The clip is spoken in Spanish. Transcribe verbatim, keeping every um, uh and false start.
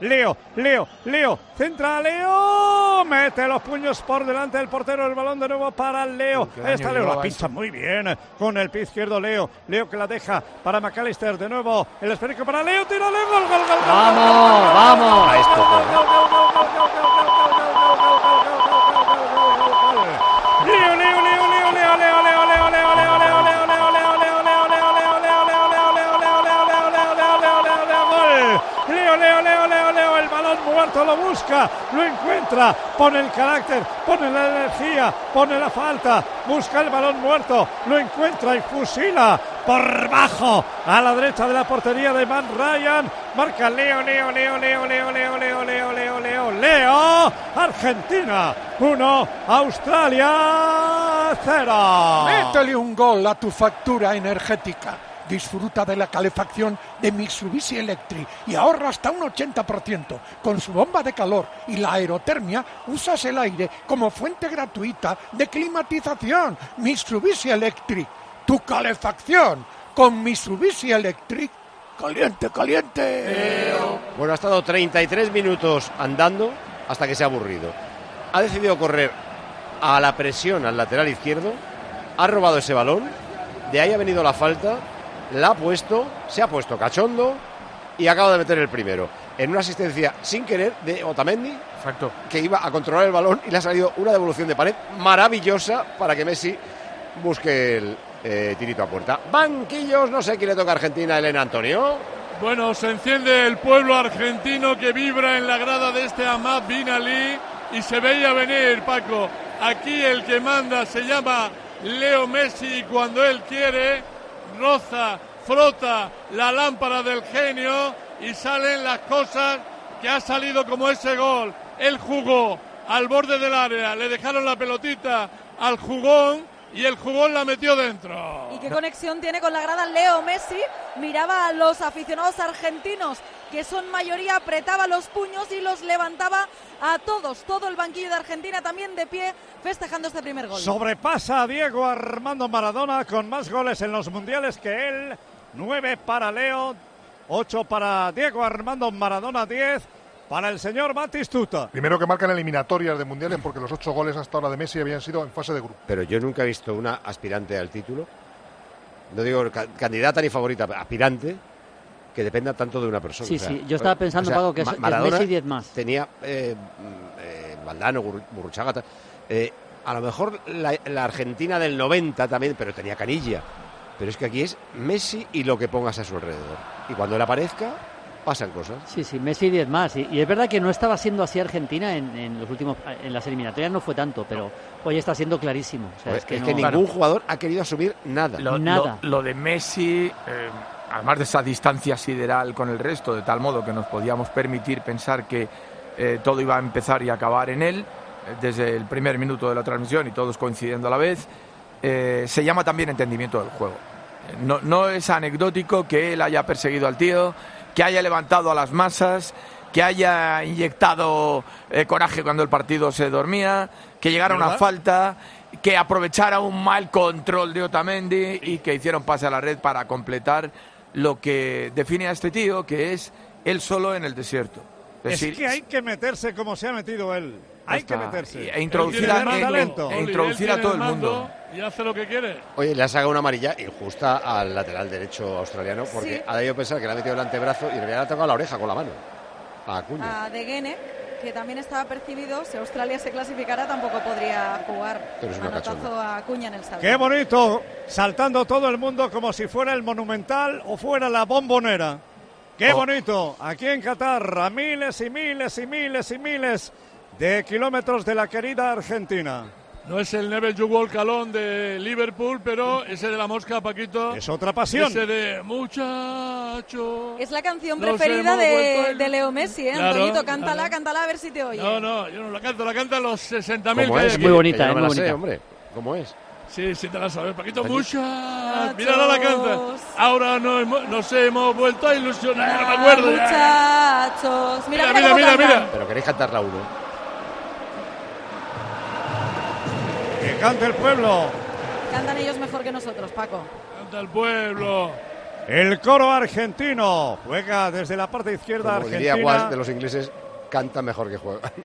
Leo, Leo, Leo, centra Leo, mete los puños por delante del portero, el balón de nuevo para Leo, esta Leo la pincha muy bien con el pie izquierdo Leo, Leo que la deja para McAllister, de nuevo el esférico para Leo, tira Leo, gol, gol, gol, gol, vamos, vamos, a esto, Leo, Leo, Leo, Leo, Leo, Leo, Leo, Leo, Leo, Leo, Leo, Leo, Leo, Leo, Leo, Leo, Leo, Leo, Leo, el balón muerto lo busca, lo encuentra, pone el carácter, pone la energía, pone la falta, busca el balón muerto, lo encuentra y fusila por bajo a la derecha de la portería de Matt Ryan. Marca Leo, Leo, Leo, Leo, Leo, Leo, Leo, Leo, Leo, Leo, Leo, Argentina uno, Australia cero. Métele un gol a tu factura energética. Disfruta de la calefacción de Mitsubishi Electric y ahorra hasta un ochenta por ciento. Con su bomba de calor y la aerotermia, usas el aire como fuente gratuita de climatización. Mitsubishi Electric, tu calefacción con Mitsubishi Electric. ¡Caliente, caliente! Bueno, ha estado treinta y tres minutos andando hasta que se ha aburrido. Ha decidido correr a la presión al lateral izquierdo, ha robado ese balón, de ahí ha venido la falta, la ha puesto, se ha puesto cachondo y acaba de meter el primero. En una asistencia sin querer de Otamendi, exacto, que iba a controlar el balón y le ha salido una devolución de pared maravillosa para que Messi busque el eh, tirito a puerta. Banquillos, no sé quién le toca a Argentina, Elena Antonio. Bueno, se enciende el pueblo argentino que vibra en la grada de este Ahmad Bin Ali y se veía venir, Paco. Aquí el que manda se llama Leo Messi y cuando él quiere roza, frota la lámpara del genio y salen las cosas que ha salido como ese gol. Él jugó al borde del área, le dejaron la pelotita al jugón y el jugón la metió dentro. ¿Y qué conexión tiene con la grada Leo Messi? Miraba a los aficionados argentinos, que son mayoría, apretaba los puños y los levantaba a todos. Todo el banquillo de Argentina también de pie, festejando este primer gol. Sobrepasa a Diego Armando Maradona con más goles en los mundiales que él. Nueve para Leo, ocho para Diego Armando Maradona, diez para el señor Batistuta. Primero que marcan eliminatorias de mundiales porque los ocho goles hasta ahora de Messi habían sido en fase de grupo. Pero yo nunca he visto una aspirante al título, no digo ca- candidata ni favorita, aspirante, que dependa tanto de una persona. Sí, o sea, sí, yo estaba pensando, o sea, Paco, que es, Ma- es Maradona Messi diez más. Tenía eh, eh, Valdano, Gurruchaga, eh, a lo mejor la, la Argentina del noventa también, pero tenía Canilla. Pero es que aquí es Messi y lo que pongas a su alrededor. Y cuando él aparezca, pasan cosas. Sí, sí, Messi diez más. Y, y es verdad que no estaba siendo así Argentina en, en los últimos, en las eliminatorias no fue tanto, pero hoy está siendo clarísimo. O sea, Pues es que, es no, que ningún claro. jugador ha querido asumir nada. Lo, Nada. Lo, lo de Messi, eh, además de esa distancia sideral con el resto, de tal modo que nos podíamos permitir pensar que eh, todo iba a empezar y acabar en él, eh, desde el primer minuto de la transmisión y todos coincidiendo a la vez, eh, se llama también entendimiento del juego. Eh, no, no es anecdótico que él haya perseguido al tío, que haya levantado a las masas, que haya inyectado eh, coraje cuando el partido se dormía, que llegara una falta, que aprovechara un mal control de Otamendi y que hicieron pase a la red para completar lo que define a este tío, que es él solo en el desierto. Es, Es decir, que hay que meterse como se ha metido él. Hay que meterse. E introducir, Él a, tiene e- talento. e introducir a todo el mundo. Y hace lo que quiere. Oye, le ha sacado una amarilla injusta al lateral derecho australiano porque Sí. ha debido pensar que le ha metido el antebrazo y en realidad le ha tocado la oreja con la mano. A Acuña. A De Gene, que también estaba percibido, si Australia se clasificara tampoco podría jugar. Pero es una Manotazo cachonda. a Acuña en el salto. Qué bonito, saltando todo el mundo como si fuera el Monumental o fuera la Bombonera. Qué Oh. bonito, aquí en Qatar, a miles y miles y miles y miles de kilómetros de la querida Argentina. No es el Neves Jugol Calón de Liverpool, pero ese de la mosca, Paquito. Es otra pasión. Ese de muchacho. Es la canción Nos preferida hemos de, vuelto a- de Leo Messi, ¿eh? Claro, Antoñito, cántala, claro. cántala a ver si te oye. No, no, yo no la canto, la cantan los sesenta mil ¿Cómo que es? hay muy Que- aquí. bonita, que yo es no muy me la sé, bonita. hombre. ¿Cómo es? Sí, sí te la sabes, Paquito. Oye. Muchachos. Mira, la canta. Ahora no hemos- nos hemos vuelto a ilusionar, no me Ah, acuerdo ya. muchachos. Mira, Mira, mira, mira, cómo mira, cantan. mira. Pero queréis cantarla uno. Que cante el pueblo. Cantan ellos mejor que nosotros, Paco. Canta el pueblo. El coro argentino juega desde la parte izquierda. Como diría Argentina. Guas de los ingleses, canta mejor que juega.